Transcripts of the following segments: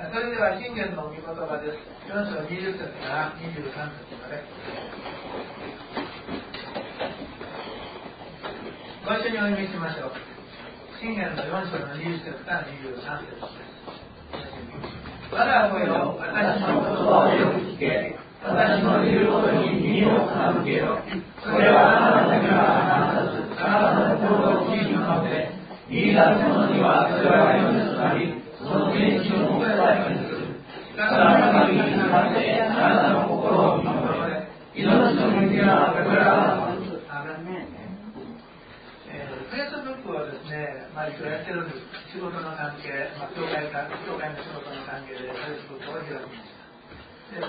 それでは信玄の御言葉です。4章20節から23節まで。ご一緒にお読みしましょう。信玄の4章の20節から23節です。我が子よ、私の言葉をよく聞け。私の言うことに耳を傾けよ。それはあなたには話さず、あなたの心を知るので、言い出す者にはそれは良しとなり、その天使をも答えにする。だから神に向かってあなたの心を守れ。命の道はこれからのフェイスブックをですね、一応やってるんです。仕事の関係、教会の仕事の関係でフェイスブックを開きました。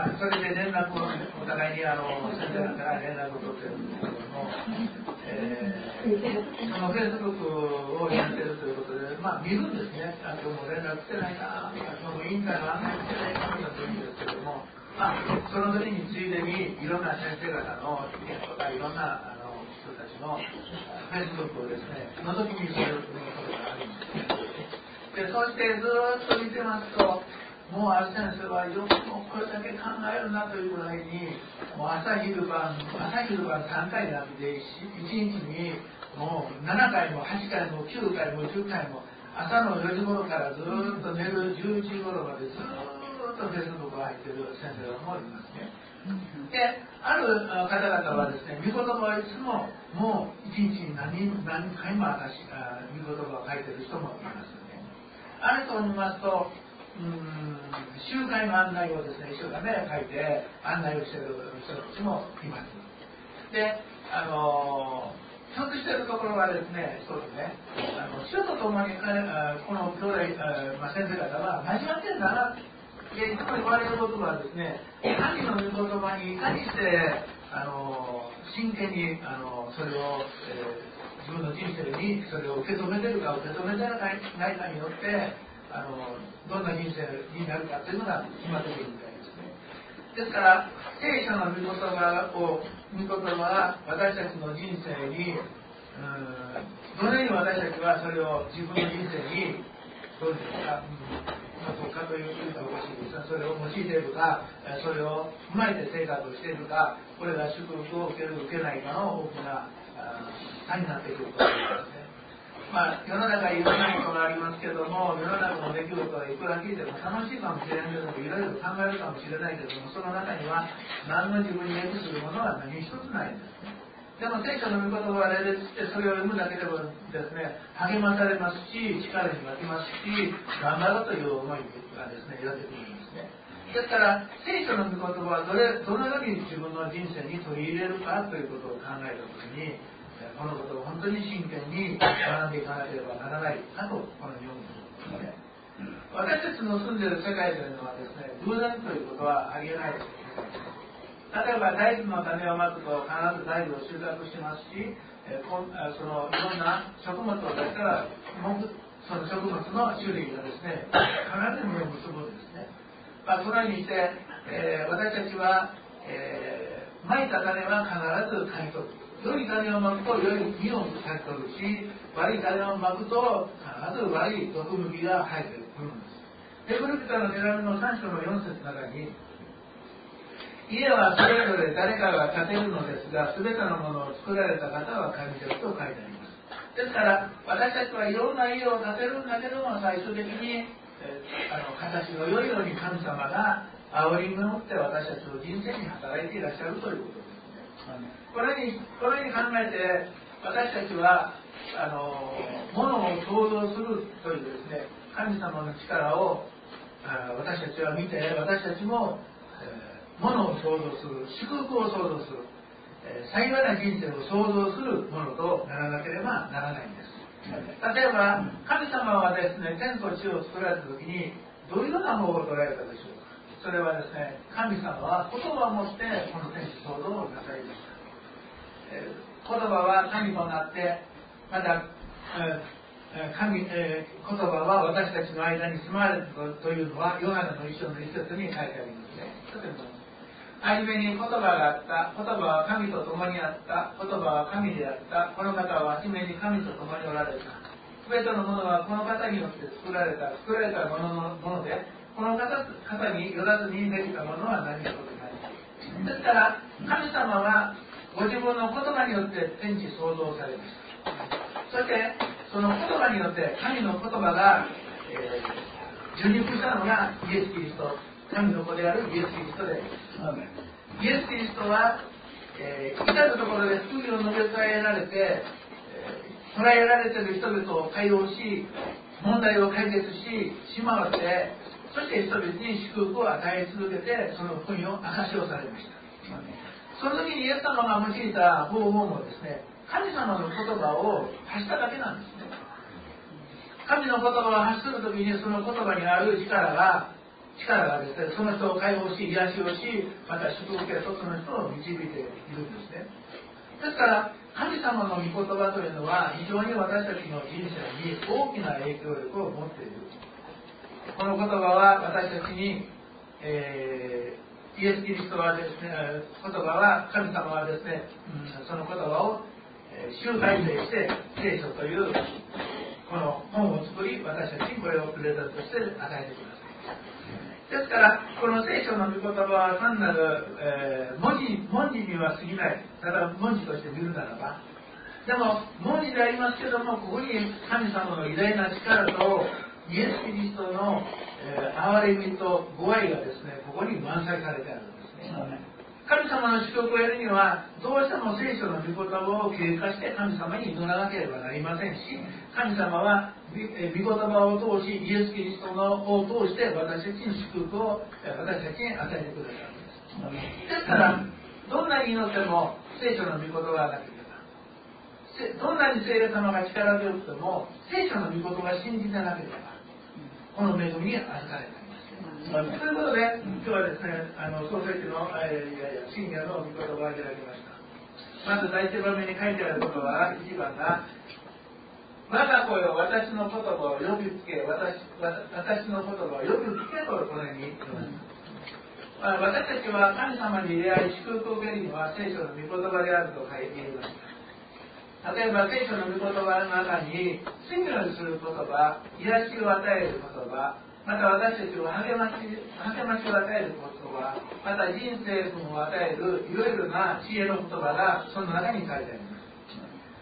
でそれで連絡をお互いに先生から連絡を取ってるんですけども、そのフェイスブックをやってるということで、見るんですね。今日も連絡してないな、今日も委員会の案内してないなというんですけども、その時についでにいろんな先生方の意見とかいろんな人たちのフェイスブックをですね、覗き見することがあるんです。で、そしてずっと見てますと、もうある先生はよくもこれだけ考えるなというぐらいに、もう朝昼晩3回なんで、1日にもう7回も8回も9回も10回も、朝の4時頃からずっと寝る11時頃までずっとフェイスブックが入っている先生がもいますね。で、ある方々はですね、御言葉をいつももう1日に何回も御言葉を書いている人もいますよね。ある人を見ますと、集会の案内をですね、一生懸命書いて案内をしている人たちもいます。で、共通しているところはですね、一つね、主と共にこの兄弟、先生方は間違ってんだな。で、いつも言われることはですね、神の御言葉にいかにして真剣にそれを、自分の人生にそれを受け止めているか受け止めてないかによってどんな人生になるかというのが決まってくるみたいですね。ですから聖書の御言葉が私たちの人生にどのように私たちはそれを自分の人生にどうですか、そうかというかおかしいですが、それを用いているか、それを踏まえて生活をしているか、これが祝福を受ける受けないかの大きな差になってくると思いますね。世の中いろんなことがありますけども、世の中の出来事はいくら聞いても楽しいかもしれないけども、いろいろ考えるかもしれないけども、その中には何の自分に益するものは何一つないんですね。でも聖書の御言葉が連列してそれを読むだけでもですね、励まされますし、力に湧きますし、頑張ろうという思いがですね、寄ってくるんですね。ですから聖書の御言葉はどのように自分の人生に取り入れるかということを考えたときに、このことを本当に真剣に学んでいかなければならないかとこのように思うんですね。私たちの住んでいる世界というのはですね、偶然ということはありえないです。例えば大豆の種をまくと必ず大豆を収穫しますし、そのいろんな食物を出したらその食物の種類がですね、必ず実を結ぶんですね。そのようにして、私たちは、まいた種は必ず刈り取る。良い種をまくと良い実を刈り取るし、悪い種をまくと必ず悪い毒麦が生えてくるんです。ヘブル人の手紙の3章の4節の中に、家はそれぞれ誰かが建てるのですが、すべてのものを作られた方は神ですと書いてあります。ですから私たちはいろんな家を建てるんだけども、最終的に、形の良いように神様が煽りに乗って私たちの人生に働いていらっしゃるということですね。これに考えて私たちはものを創造するというですね、神様の力を私たちは見て、私たちもものを創造する、祝福を創造する、幸いな人生を創造するものとならなければならないんです。例えば神様はですね、天と地を作られた時にどういうような方法を取られたでしょうか。それはですね、神様は言葉を持ってこの天地創造をなさいました。言葉は神となって、また言葉は私たちの間に住まわれたというのはヨハネの一章の一節に書いてありますね。初めに言葉があった、言葉は神と共にあった、言葉は神であった、この方は初めに神と共におられた。すべてのものはこの方によって作られたもので、この方方によらずにできたものは何事もない。ですから神様はご自分の言葉によって天地創造されました。そしてその言葉によって神の言葉が、受肉したのがイエス・キリスト、神の子であるイエス・キリストであります。イエス・キリストは、至るところで福音を述べ伝えられて、捉えられている人々を解放し、問題を解決し回って、そして人々に祝福を与え続けて、その福音を証しをされました。その時にイエス様が用いた方法もですね、神様の言葉を発しただけなんですね。神の言葉を発する時にその言葉にある力がですね、その人を解放し、癒しをし、また祝福へとその人を導いているんですね。ですから神様の御言葉というのは非常に私たちの人生に大きな影響力を持っている。この言葉は私たちに、イエス・キリストはですね、言葉は神様はですね、その言葉を集大成して聖書というこの本を作り、私たちにこれをプレゼントして与えてください。ですからこの聖書の御言葉は単なる、文字には過ぎない。ただ文字として見るならば、でも文字でありますけども、ここに神様の偉大な力とイエス・キリストの、憐れみとご愛がですね、ここに満載されてあるんですね。神様の祝福を得るにはどうしても聖書の御言葉を経過して神様に祈らなければなりませんし、神様は御言葉を通し、イエス・キリストを通して私たちに祝福を私たちに与えてくださるんです。ですからどんなに祈っても聖書の御言葉がなければ、どんなに聖霊様が力強くても聖書の御言葉を信じてなければこの恵みに預かれない。ということで、今日はですね、創世記の信玄の御言葉をいただきました。まず第1番目に書いてあることは、1番が、我が子よ、私の言葉をよく聞け、私の言葉をよく聞けとこのように言っています。私たちは神様に出会い、祝福を受けるには聖書の御言葉であると書いていました。例えば聖書の御言葉の中に、信仰にする言葉、癒しを与える言葉、また私たちを励ましを与える言葉、また人生訓を与えるいろいろな知恵の言葉がその中に書いてあります。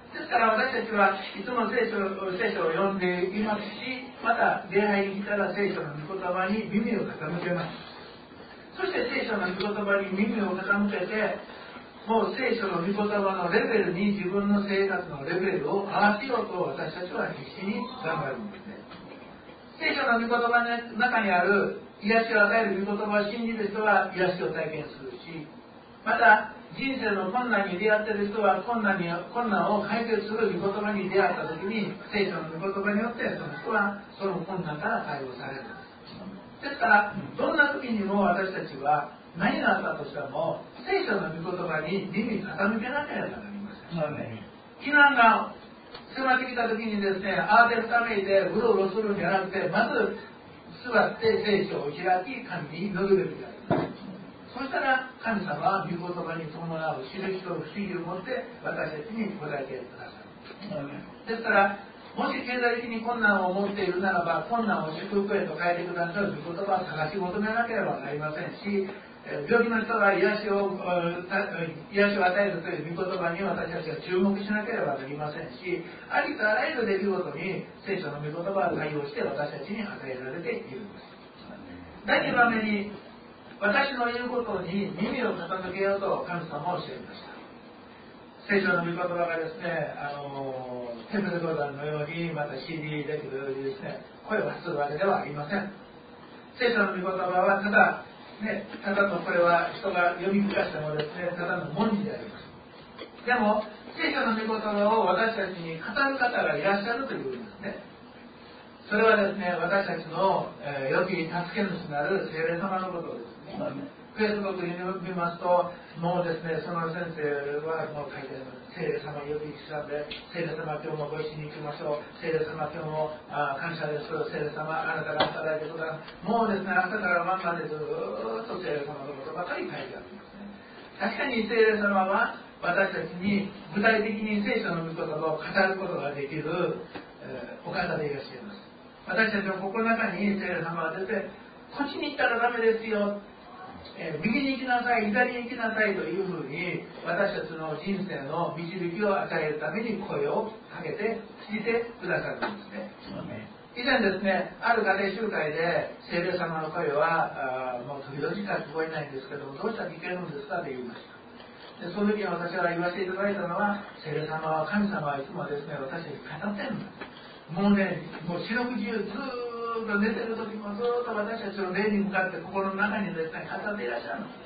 ですから私たちはいつも聖書を読んでいますし、また礼拝に来たら聖書の御言葉に耳を傾けます。そして聖書の御言葉に耳を傾けて、もう聖書の御言葉のレベルに自分の生活のレベルを合わせようと私たちは必死に頑張るんですね。聖書の御言葉の中にある癒しを与える御言葉を信じる人は癒しを体験するし、また人生の困難に出会っている人は困難を解決する御言葉に出会った時に聖書の御言葉によってその人はその困難から解放されるんです。ですからどんな時にも私たちは何があったとしても聖書の御言葉に耳傾けなければなりません。避難が迫ってきた時にですね、慌てふためいてうろうろするんじゃなくて、まず座って聖書を開き神に祈るべきであります。そしたら神様は御言葉に伴う印と不思議を持って私たちに答えてくださる。ですからもし経済的に困難を持っているならば、困難を祝福へと変えてくださる御言葉を探し求めなければなりませんし、病気の人が癒しを与えるという御言葉に私たちは注目しなければなりませんし、ありとあらゆる出来事に聖書の御言葉を対応して私たちに与えられているんです。第2番目に、私の言うことに耳を傾けようと神様を教えました。聖書の御言葉がですね、テープレコーダーのようにまた CD できるようにですね、声を発するわけではありません。聖書の御言葉はただのこれは人が読み聞かしてもですね、ただの文字であります。でも聖書の御言葉を私たちに語る方がいらっしゃるということですね。それはですね、私たちの、良き助け主なる聖霊様のことですね。フェイスブックに見ますと、もうですね、その先生はもう書いてあります。聖霊様よく一緒で、聖霊様今日もご一緒に行きましょう。聖霊様今日も感謝です。聖霊様あなたが働いてください。もうですね、朝から晩までずっと聖霊様のことばかり書いてあるんですね。確かに聖霊様は私たちに具体的に聖書の御言葉を語ることができる、お方でいらっしゃいます。私たちの心の中に聖霊様が出て、 こっちに行ったらダメですよ、右に行きなさい、左に行きなさいというふうに私たちの人生の導きを与えるために声をかけて聞いてくださるんですね。以前ですね、ある家庭集会で聖霊様の声はもう時々しか聞こえないんですけども、どうしたら聞けるんですかと言いました。でその時に私が言わせていただいたのは、聖霊様は、神様はいつもですね、私に語ってるんです。もうね、もう四六時中ずーっと寝てる時もずーっと私たちの霊に向かって心の中にですね、語っていらっしゃるんです。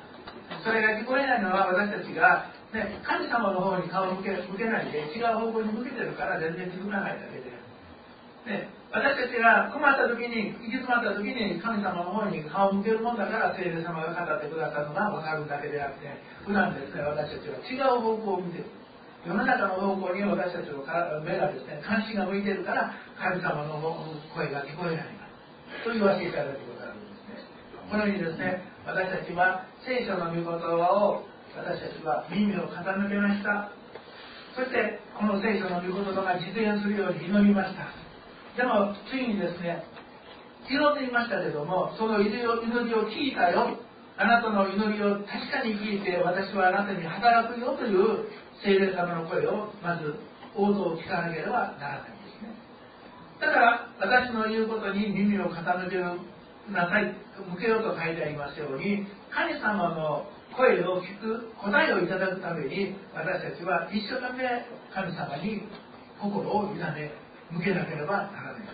それが聞こえないのは私たちが、ね、神様の方に顔を向けないで違う方向に向けてるから全然気づかないだけで、ね、私たちが困った時に、行き詰まった時に神様の方に顔を向けるもんだから聖霊様が語ってくださるのが分かるだけであって、普段ですね、私たちは違う方向を見てる。世の中の方向に私たちの目がですね、関心が向いているから神様の声が聞こえないと言わせていただくことがあるんですね。このようにですね、私たちは聖書の御言葉を私たちは耳を傾けました。そしてこの聖書の御言葉が実現するように祈りました。でもついにですね、祈っていましたけども、その祈りを聞いたよ、あなたの祈りを確かに聞いて私はあなたに働くよという聖霊様の声をまず応答聞かなければならないんですね。だから私の言うことに耳を傾けなさい、向けようと書いてありますように、神様の声を聞く答えをいただくために私たちは一生懸命神様に心を委ね向けなければならないんです。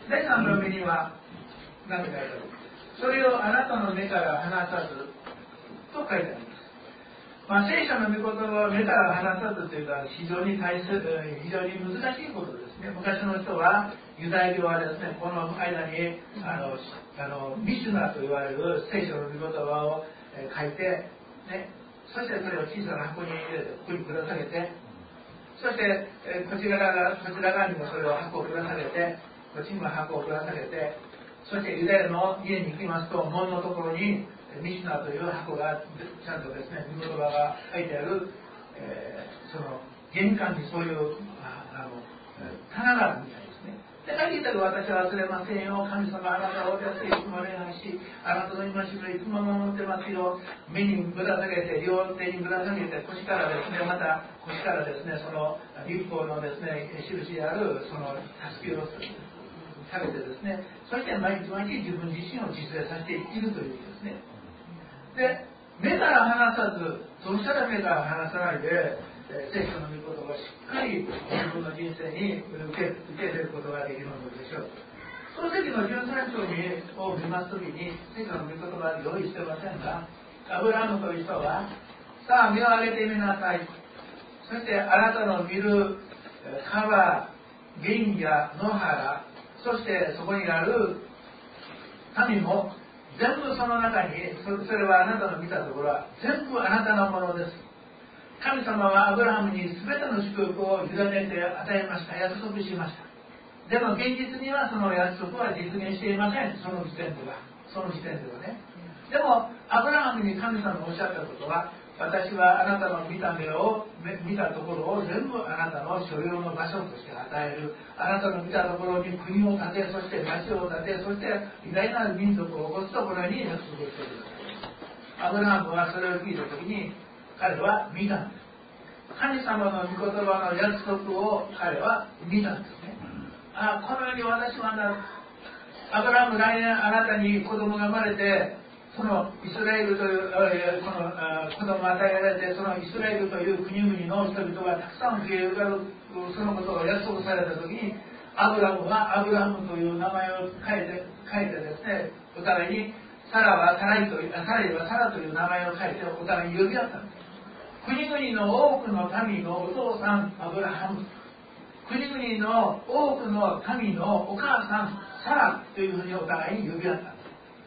第3番目には何て書いてある？それをあなたの目から離さずと書いてあります。聖書の御言葉を目から離さずというのは非常に難しいことですね。昔の人は、ユダヤ教はですね、この間にミシュナと言われる聖書の御言葉を書いて、ね、そしてそれを小さな箱に入れて、ここにぶら下げて、そしてこちら側にもそれを箱をぶら下げて、こっちにも箱をぶら下げて、そしてユダヤの家に行きますと、門のところにミシュナという箱がちゃんとですね、御言葉が書いてある、その玄関にそういう棚があるみたいですね。で、書いていたら、私は忘れませんよ、神様あなたをお安いつも礼拝し、あなたの戒めをいつも守ってますよ。目にぶら下げて、両手にぶら下げて、腰からですね、また腰からですね、その立法のですね、印であるそのたすきを下げてですね、そして毎日自分自身を実践させているというですね。で、目から離さず、どうしたら目から離さないで、聖書の御言葉をしっかり自分の人生に受け入れることができるのでしょう。その時の13章を見ますときに、聖書の御言葉を用意してませんが、アブラハムという人は、さあ目を上げてみなさい。そしてあなたの見る川、源や野原、そしてそこにある民も全部その中に、それはあなたの見たところは全部あなたのものです。神様はアブラハムに全ての祝福を委ねて与えました。約束しました。でも現実にはその約束は実現していません。その時点ではね。でもアブラハムに神様がおっしゃったことは、私はあなたの見たところを全部あなたの所有の場所として与える。あなたの見たところに国を建て、そして町を建て、そして偉大な民族を起こすところに約束をしている。アブラハムはそれを聞いたときに、彼は見たんです。神様の御言葉の約束を彼は見たんですね。このように私はアブラハム、来年あなたに子供が生まれて、そのイスラエルというこの子供が与えられて、そのイスラエルという国々の人々がたくさん増えるそのことを約束されたときに、アブラハムはアブラハムという名前を変えてですね、お互いにサラはサライはサラという名前を変えてお互いに呼び合ったんです。国々の多くの民のお父さんアブラハム、国々の多くの民のお母さんサラというふうにお互いに呼び合ったんです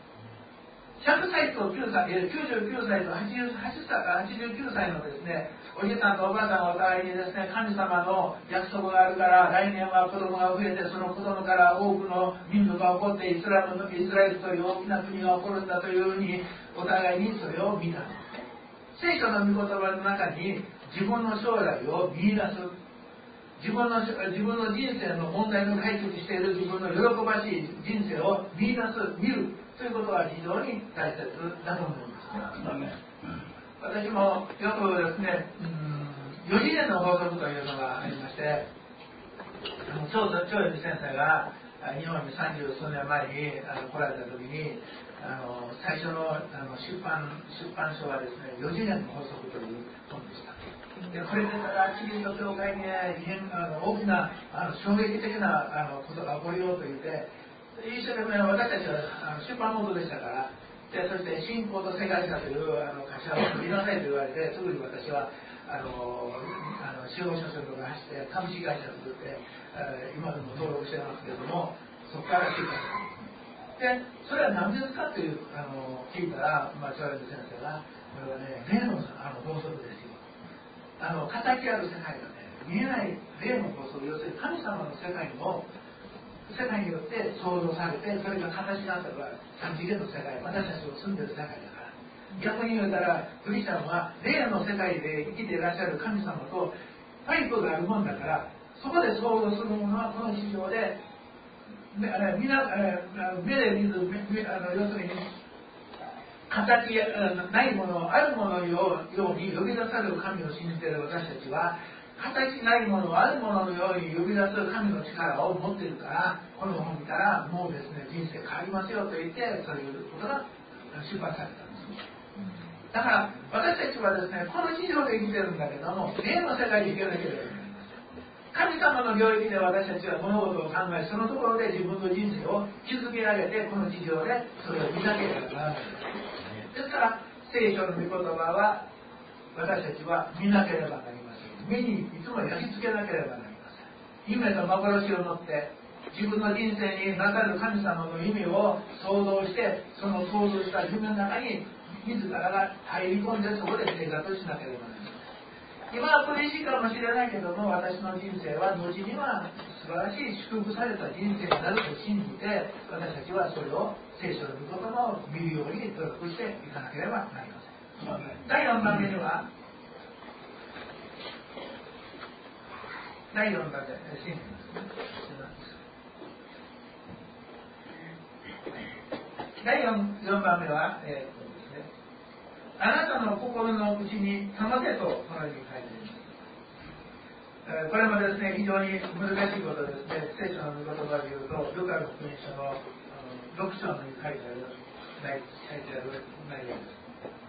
。100歳と9歳、99歳と89歳のですね、おじさんとおばあさんがお互いにですね、神様の約束があるから、来年は子供が増えて、その子供から多くの民族が起こって、イスラエルという大きな国が起こるんだというふうに、お互いにそれを見たんですね。聖書の御言葉の中に、自分の将来を見出す。自分の人生の問題を解決している自分の喜ばしい人生を見出す、見る。 ということは非常に大切だと思いますね。私もよくですね、4次元の法則というのがありまして、長英寺先生が日本に30数年前に来られた時に最初の出版書はですね、4次元の法則という本でした。でこれでたらキリスト教会に異変大きな衝撃的なことが起こりようと言って一生懸命私たちは出版元でしたから、でそして信仰と世界者という会社を作りなさいと言われて、すぐに私は司法書士とか走って株式会社を作って、今でも登録してますけれども、そこから出版したんです。でそれは何ですかという聞いたら、長英寺先生がこれはね、霊の法則ですよ。形ある世界がね、見えない霊の法則、要するに神様の世界の世界によって創造されて、それが形になったのは3次元の世界、私たちの住んでる世界だから。逆に言うたらクリスチャンは霊の世界で生きていらっしゃる神様とパイプがあるもんだから、そこで創造するものはこの地上で目で見ず、要するに形ないもの、あるもののように呼び出される神を信じている私たちは、形ないもの、あるもののように呼び出す神の力を持っているから、この本からもうですね、人生変わりますよと言って、そういうことが出版されたんです。だから私たちはですね、この地上で生きてるんだけども、霊の世界で生きなければいけない。神様の領域で私たちは物事を考え、そのところで自分の人生を築き上げて、この地上でそれを見なければならない。ですから聖書の御言葉は私たちは見なければなりません。目にいつも焼き付けなければなりません。夢と幻を持って自分の人生になさる神様の意味を想像して、その想像した夢の中に自らが入り込んで、そこで生活しなければなりません。今は苦しいかもしれないけども、私の人生は後には素晴らしい祝福された人生になると信じて、私たちはそれを聖書の御言葉を見るように努力していかなければなりません。第4番目には、第4番目、信じますね。第 4番目は、あなたの心の内に保てとこのように書いています。これもですね、非常に難しいことですね。聖書の御言葉で言うと、ルカの福音書の6章に書いてある内容です。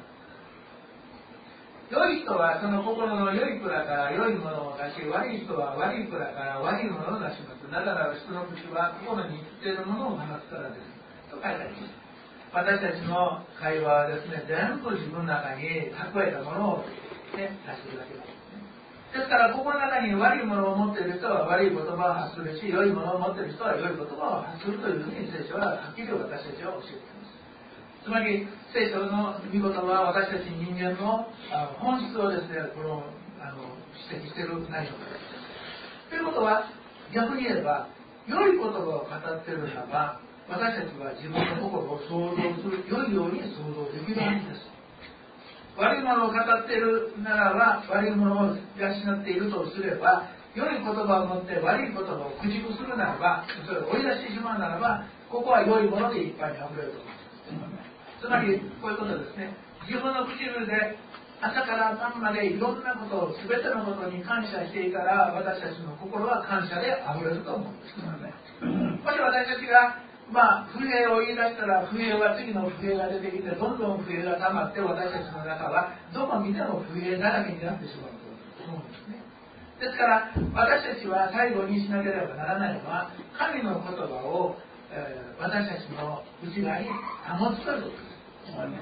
良い人はその心の良い蔵から良いものを出し、悪い人は悪い蔵から悪いものを出します。なぜなら人の口は心に言っているものを話すからです。と書いてあります。私たちの会話はですね、全部自分の中に蓄えたものを、出しているわけです。ですから心の中に悪いものを持っている人は悪い言葉を発するし、良いものを持っている人は良い言葉を発するというふうに聖書ははっきり私たちは教えています。つまり聖書の御言葉は私たち人間の本質をですね、指摘している内容です。ということは、逆に言えば良い言葉を語っているならば、私たちは自分の心を想像する、良いように想像できるはずです。悪いものを語っているならば、悪いものを養っているとすれば、良い言葉を持って悪い言葉を駆逐するならば、それを追い出してしまうならば、ここは良いものでいっぱいにあふれると思います。つまりこういうことですね。自分の唇で朝から晩までいろんなことを、全てのことに感謝していたら、私たちの心は感謝であふれると思うんですけどね。もし私たちが不平を言い出したら、不平は次の不平が出てきて、どんどん不平が溜まって、私たちの中はどこ見ても不平だらけになってしまうと思うんですね。ですから私たちは最後にしなければならないのは、神の言葉を、私たちの内側に保つということです。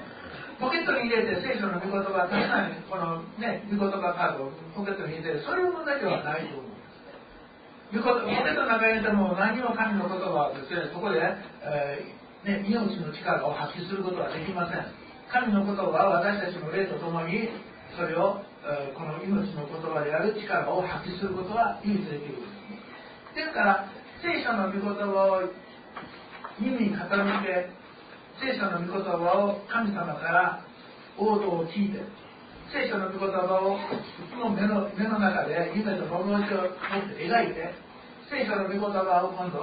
ポケットに入れて聖書の御言葉、たくさんこのね、御言葉カードをポケットに入れて、そういう問題ではないと思う。ポケットの中にいても何も神の言葉はですね、そこで、命の力を発揮することはできません。神の言葉は私たちの霊とともにそれを、この命の言葉である力を発揮することは唯一できるんです。ですから聖書の御言葉を耳に傾け、聖書の御言葉を神様から応答を聞いて、聖書の御言葉をいつも目の中で夢と幻を持って描いて、聖書の御言葉を今度は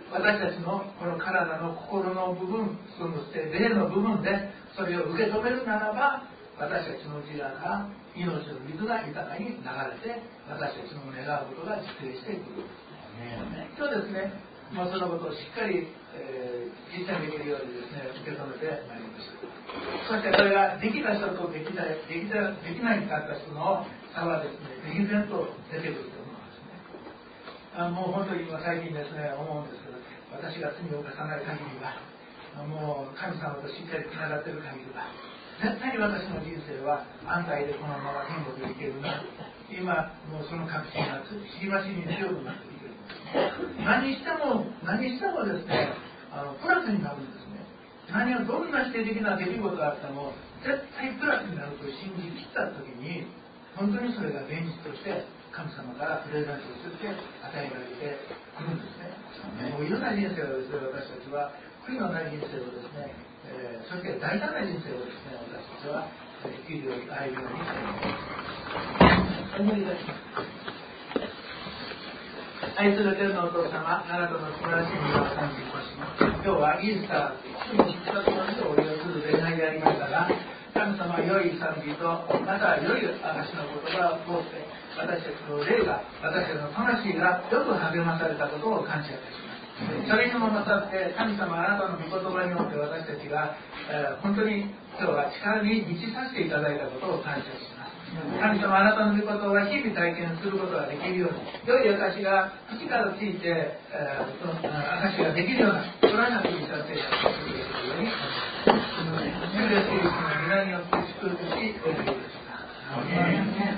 私たちのこの体の心の部分、そして霊の部分でそれを受け止めるならば、私たちの内側から命の水が豊かに流れて、私たちの願うことが実現していくんですね。今日ですね、もうそのことをしっかり、実践できるようにですね、受け止めてまいりました。そしてこれができた人とできないかった人の差はですね、歴然と出てくると思うんですね。もう本当に今最近ですね、思うんですけど、私が罪を犯さない限りは、もう神様としっかりつながっている限りは、絶対に私の人生は安泰でこのまま天国に行けるな。今もうその確信がしばしに強くなってきているんです。何してもですね、プラスになるんですね。どんな否定的な出来事があっても絶対プラスになると信じきった時に、本当にそれが現実として神様からプレゼントとして与えられてくるんですね。もういろんな人生をですね、私たちは悔いのない人生をですね、そして大胆な人生をですね、私たちは生きるように歩むようにしています。お祈りいたします。愛する天のお父様、あなたの素晴らしい御業を感謝いたします。今日はイースター、主の復活の日をお祝いする礼拝でありましたが、神様良い賛美とまた良い証の言葉を通して、私たちの霊が、私たちの魂がよく励まされたことを感謝いたします。それにもまたって神様あなたの御言葉によって私たちが、本当に今日は力に満ちさせていただいたことを感謝します。神様あなたの御言葉を日々体験することができるように、良い証が口からついて、証ができるようなそのようなクリスチャン生活を続けるように主イエスキリストの皆によって祝福しお願いいたします。